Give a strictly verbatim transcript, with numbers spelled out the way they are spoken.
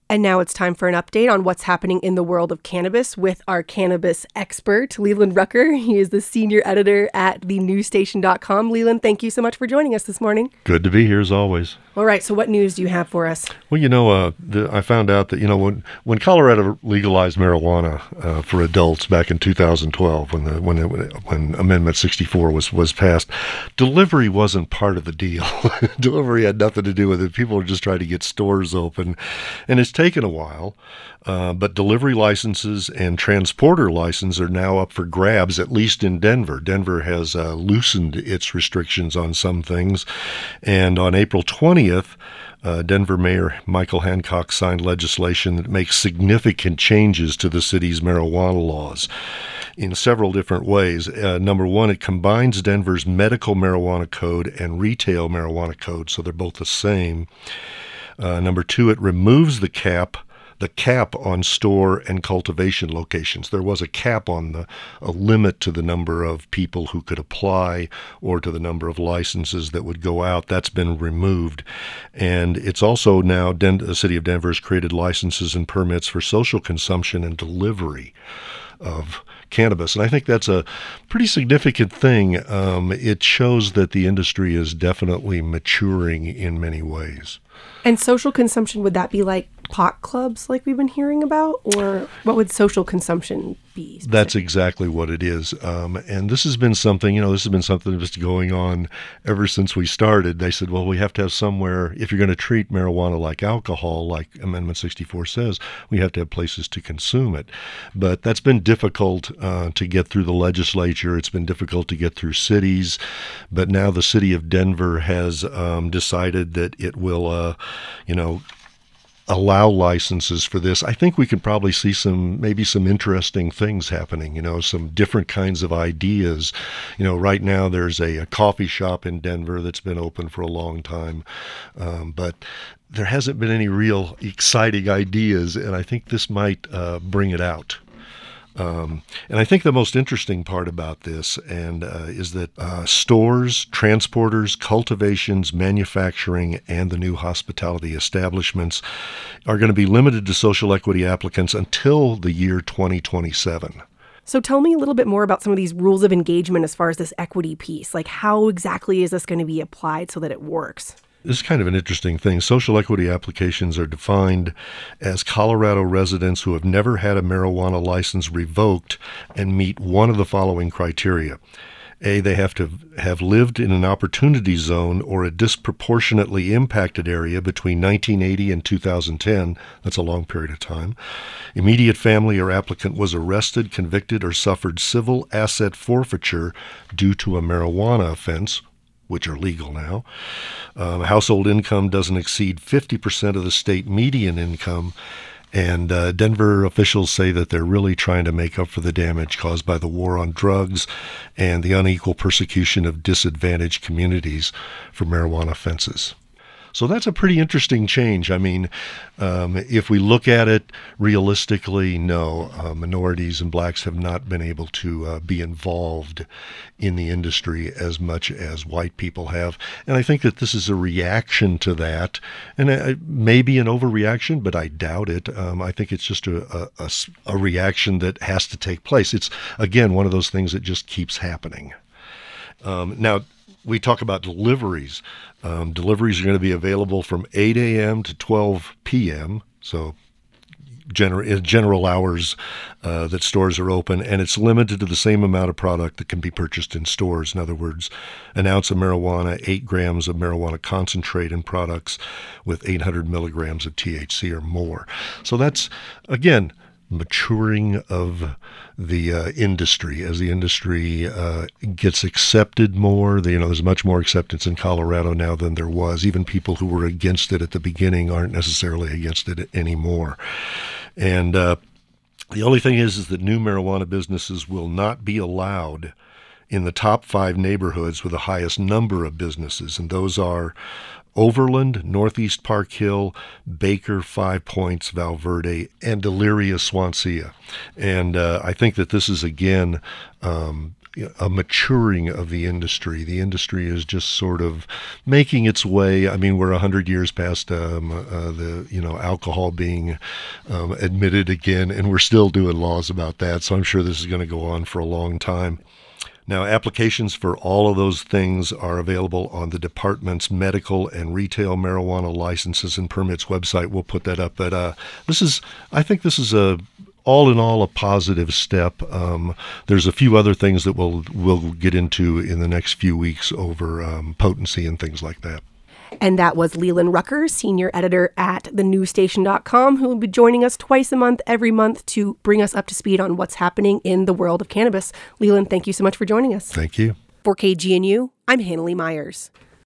And now it's time for an update on what's happening in the world of cannabis with our cannabis expert, Leland Rucker. He is the senior editor at the news station dot com. Leland, thank you so much for joining us this morning. Good to be here as always. All right, so what news do you have for us? Well, you know, uh, the, I found out that, you know, when, when Colorado legalized marijuana uh, for adults back in two thousand twelve, when the when it, when Amendment sixty-four was, was passed, delivery wasn't part of the deal. Delivery had nothing to do with it. People were just trying to get stores open. And it's taken a while, uh, but delivery licenses and transporter licenses are now up for grabs, at least in Denver. Denver has uh, loosened its restrictions on some things, and on April twentieth, uh, Denver Mayor Michael Hancock signed legislation that makes significant changes to the city's marijuana laws in several different ways. Uh, number one, it combines Denver's medical marijuana code and retail marijuana code, so they're both the same. Uh, number two, it removes the cap, the cap on store and cultivation locations. There was a cap on the, a limit to the number of people who could apply or to the number of licenses that would go out. That's been removed. And it's also now, Den- the city of Denver has created licenses and permits for social consumption and delivery of cannabis. And I think that's a pretty significant thing. Um, it shows that the industry is definitely maturing in many ways. And social consumption, would that be like pot clubs like we've been hearing about? Or what would social consumption be? Specific? That's exactly what it is. Um, and this has been something, you know, this has been something that's going on ever since we started. They said, well, we have to have somewhere, if you're going to treat marijuana like alcohol, like Amendment sixty-four says, we have to have places to consume it. But that's been difficult uh, to get through the legislature. It's been difficult to get through cities. But now the city of Denver has um, decided that it will, uh, you know, allow licenses for this. I think we could probably see some, maybe some interesting things happening, you know, some different kinds of ideas. You know, right now there's a, a coffee shop in Denver that's been open for a long time, um, but there hasn't been any real exciting ideas, and I think this might uh, bring it out. Um, and I think the most interesting part about this and uh, is that uh, stores, transporters, cultivations, manufacturing, and the new hospitality establishments are going to be limited to social equity applicants until the year twenty twenty-seven. So tell me a little bit more about some of these rules of engagement as far as this equity piece. Like, how exactly is this going to be applied so that it works? This is kind of an interesting thing. Social equity applications are defined as Colorado residents who have never had a marijuana license revoked and meet one of the following criteria. A, they have to have lived in an opportunity zone or a disproportionately impacted area between nineteen eighty and two thousand ten. That's a long period of time. Immediate family or applicant was arrested, convicted, or suffered civil asset forfeiture due to a marijuana offense, which are legal now. Um, household income doesn't exceed fifty percent of the state median income. And uh, Denver officials say that they're really trying to make up for the damage caused by the war on drugs and the unequal persecution of disadvantaged communities for marijuana offenses. So that's a pretty interesting change. I mean, um, if we look at it realistically, no, uh, minorities and blacks have not been able to uh, be involved in the industry as much as white people have. And I think that this is a reaction to that. And it may be an overreaction, but I doubt it. Um, I think it's just a, a, a reaction that has to take place. It's, again, one of those things that just keeps happening. Um, now, we talk about deliveries. Um, deliveries are going to be available from eight a.m. to twelve p.m., so general, general hours uh, that stores are open, and it's limited to the same amount of product that can be purchased in stores. In other words, an ounce of marijuana, eight grams of marijuana concentrate in products with eight hundred milligrams of T H C or more. So that's, again, maturing of the uh, industry. As the industry uh, gets accepted more, the, you know, there's much more acceptance in Colorado now than there was. Even people who were against it at the beginning aren't necessarily against it anymore. And uh, the only thing is, is that new marijuana businesses will not be allowed in the top five neighborhoods with the highest number of businesses, and those are Overland, Northeast Park Hill, Baker, Five Points, Valverde, and Elyria, Swansea. And uh, I think that this is, again, um, a maturing of the industry. The industry is just sort of making its way. I mean, we're a hundred years past um, uh, the you know alcohol being um, admitted again, and we're still doing laws about that. So I'm sure this is going to go on for a long time. Now, applications for all of those things are available on the department's medical and retail marijuana licenses and permits website. We'll put that up. But uh, this is, I think this is a all in all a positive step. Um, there's a few other things that we'll we'll get into in the next few weeks over um, potency and things like that. And that was Leland Rucker, senior editor at the new station dot com, who will be joining us twice a month, every month, to bring us up to speed on what's happening in the world of cannabis. Leland, thank you so much for joining us. Thank you. For K G N U, I'm Hannah Lee Myers.